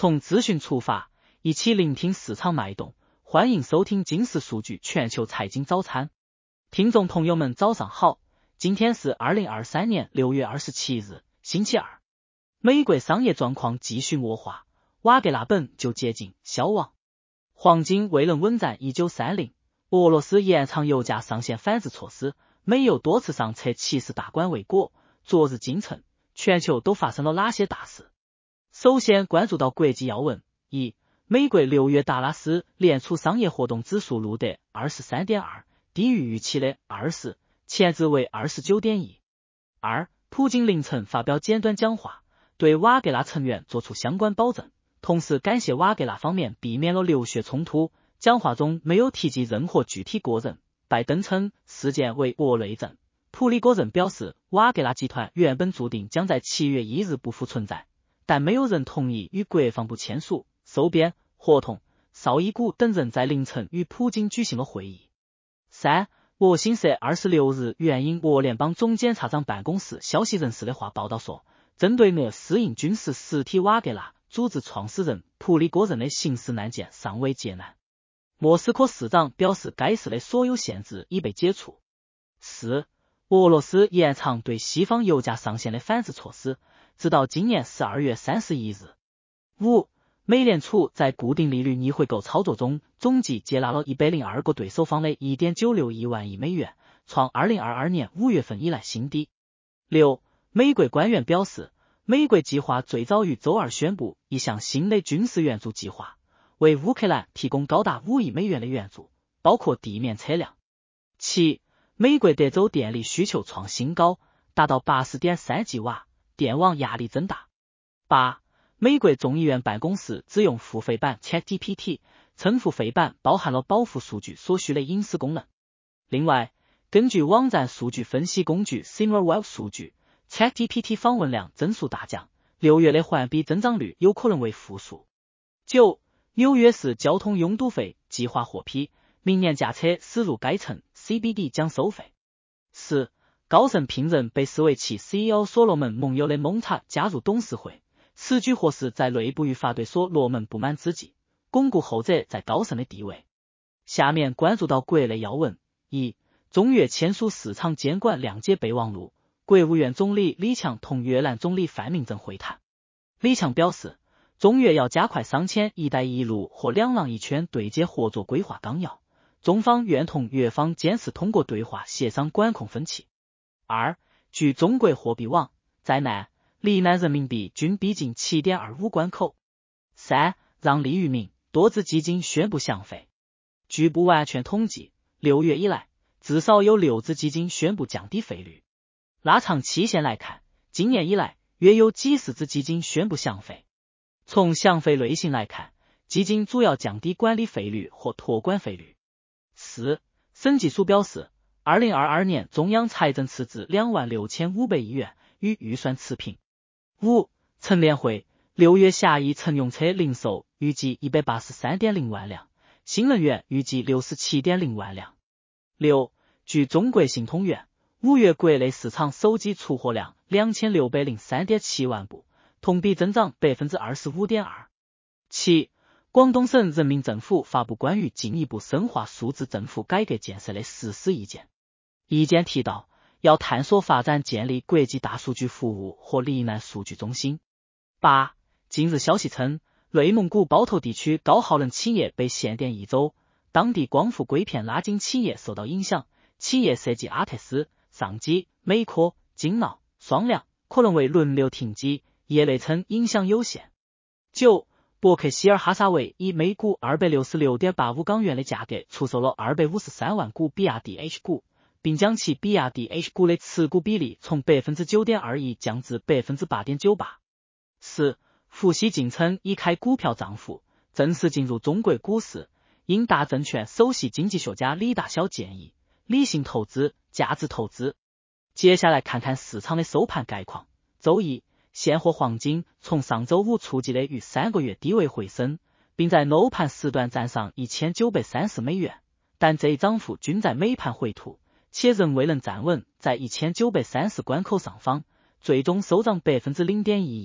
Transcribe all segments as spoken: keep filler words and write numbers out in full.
从资讯出发，一起聆听市场脉动，欢迎收听金石数据全球财经早餐。听众朋友们早上好，今天是二零二三年六月二十七日，星期二。美国商业状况继续恶化，瓦格纳本就接近消亡。黄金未能稳站一九三零，俄罗斯延长油价上限反制措施，美油多次上测七十大关未果。昨日今晨，全球都发生了哪些大事？首先关注到国际要闻：一、美国六月达拉斯联储商业活动指数录得 二十三点二， 低于预期的二十，前值为 二十九点一。二、普京凌晨发表简短讲话，对瓦格纳成员作出相关保证，同时感谢瓦格纳方面避免了流血冲突。讲话中没有提及任何具体个人。拜登称事件为俄内政。普里戈任表示，瓦格纳集团原本注定将在七月一日不复存在，但没有人同意与国防部签署、收编、合同。绍伊古等人在凌晨与普京举行了会议。三、俄新社二十六日援引俄联邦总检察长办公室消息人士的话报道说，针对俄私营军事实体瓦格纳组织创始人普里戈任的刑事案件尚未结案。莫斯科市长表示，该市的所有限制已被解除。四、俄罗斯延长对西方油价上限的反制措施，直到今年十二月三十一日。五、美联储在固定利率逆回购操作中总计接纳了一百零二个对手方的 一点九六亿万亿美元，创二零二二年五月份以来新低。六、美国官员表示，美国计划最早于周二宣布一项新的军事援助计划，为乌克兰提供高达五亿美元的援助，包括地面车辆。七、美国德州电力需求创新高，达到 八十点三吉瓦，电网压力增大。八、美国众议院办公室只用付费版 ChatGPT， 称付费版包含了保护数据所需的隐私功能。另外，根据网站数据分析工具 SimilarWeb 数据， ChatGPT 访问量增速大降，六月的环比增长率有可能为负数。九、纽约市交通拥堵费计划获批，明年驾车驶入该城 C B D 将收费。十、高盛聘任被视为其 C E O 所罗门盟友的蒙查加入董事会，此举或是在内部与法对所罗门不满之际，巩固后者在高盛的地位。下面关注到国内要闻：一、中越签署市场监管谅解备忘录，国务院总理李强同越南总理范明政会谈。李强表示，中越要加快商签一带一路和两廊一圈对接合作规划纲要，中方愿同越方坚持通过对话协商管控分歧。二、据中国货币网，在南、离南人民币均逼近 七点二五 关口。三、让利于民，多只基金宣布降费。据不完全统计，六月以来，至少有六只基金宣布降低费率。拉长期限来看，今年以来，约有几十只基金宣布降费。从降费类型来看，基金主要降低管理费率或托管费率。四、审计署表示，二零二二年中央财政赤字两万六千五百亿元，与预算持平。五、乘联会六月狭义乘用车零售预计 一百八十三点零万辆，新能源预计 六十七点零万辆。六、据中国信通院，五月国内市场手机出货量 两千六百零三点七万部，同比增长 百分之二十五点二。七、广东省人民政府发布关于进一步深化数字政府改革建设的实施意见。意见提到，要探索发展建立国际大数据服务和离岸数据中心。八、近日消息称，内蒙古包头地区高耗能企业被限电一周，当地光伏硅片拉晶企业受到影响，企业涉及阿特斯、上机、美科、金闹、双良，可能为轮流停机，业内称影响有限。九、伯克希尔哈撒韦以每股 二百六十六点八五港元的价格出售了二百五十三万股比亚迪 H 股，并将其比亚迪 H 股的持股比例从 百分之九点二一 降至 百分之八点九八。四、伏羲竟称已开股票账户，正式进入中国股市。英达证券首席经济学家李大霄建议，理性投资，价值投资。接下来看看市场的收盘概况。周一，现货黄金从上周五触及的逾三个月低位回升，并在楼盘时段站上一千九百三十美元，但这一涨幅均在美盘回吐，且仍未能站稳在一千九百三十关口上方，最终收涨 百分之零点一一，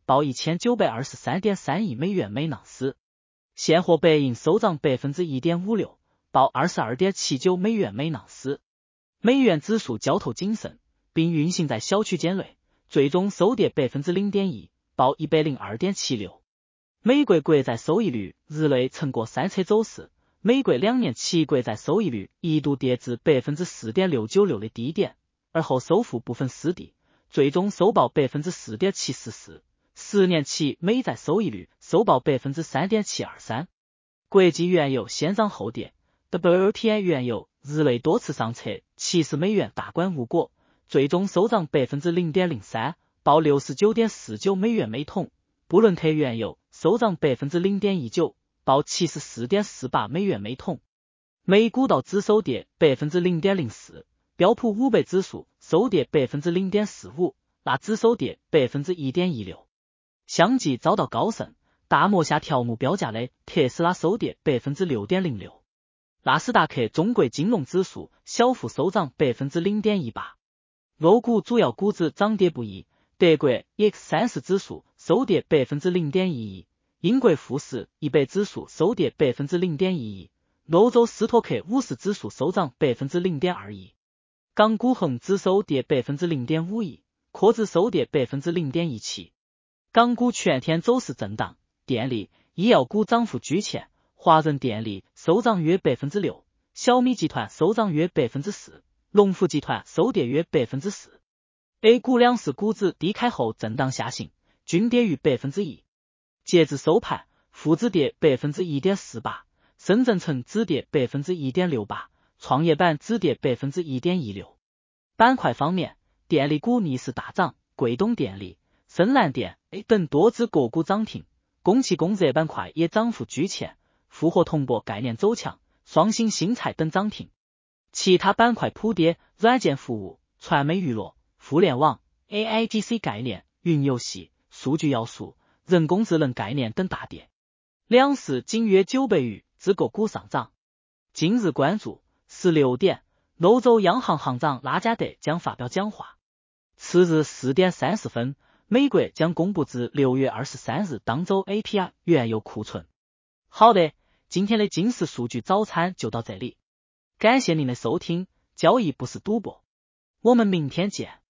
报一千九百二十三点三亿美元每盎司，现货白银收涨百分之一点五六，报二十二点七九美元每盎司。美元指数交投谨慎，并运行在小区间内，最终收跌百分之零点一，报一百零二点七六。美国国债收益率日内呈过三车走势，美国两年期国债收益率一度跌至百分之四点六九六的低点，而后收复部分失地，最终收报百分之四点七四四。十年期美债收益率收报百分之三点七二三。国际原油先涨后跌 ，W T I 原油日内多次上测七十美元大关无果，最终收涨百分之零点零三，报六十九点四九美元每桶。布伦特原油收涨百分之零点一九，报七十四点四八美元每桶。美股道指收跌百分之零点零四，标普五百指数收跌百分之零点四五，纳指收跌百分之一点一六。相继遭到高盛、大摩下调目标价的特斯拉收跌百分之六点零六。纳斯达克中国金融指数小幅收涨百分之零点一八。欧股主要股指涨跌不一，德国 E X 三十 指数收跌百分之零点一一，英国富时一百指数收跌百分之零点一一，欧洲斯托克五十指数收涨百分之零点二一。港股恒指收跌百分之零点五一，科指收跌百分之零点一七。港股全天走势震荡，电力、医药股涨幅居前，华润电力收涨约百分之六，小米集团收涨约百分之四，龙湖集团收跌约百分之四。A 股两市股指低开后震荡下行，均跌逾百分之一。截至收盘，沪指跌百分之一点四八，深圳成指跌百分之一点六八，创业板指跌百分之一点一六。板块方面，电力股逆势大涨，贵东电力、深蓝电 A 等多只个股涨停，供气供热板块也涨幅居前，复合铜箔概念走强，双星新材等涨停。其他板块普跌，软件服务、传媒娱乐、互联网、A I G C 概念、云游戏、数据要素、人工智能概念等大跌。两市仅约九百余只个股上涨。今日关注十六点，欧洲央行行长拉加德将发表讲话。次日四点三十分，美国将公布至六月二十三日当周 A P I 原油库存。好的，今天的金石数据早餐就到这里，感谢您的收听。交易不是赌博，我们明天见。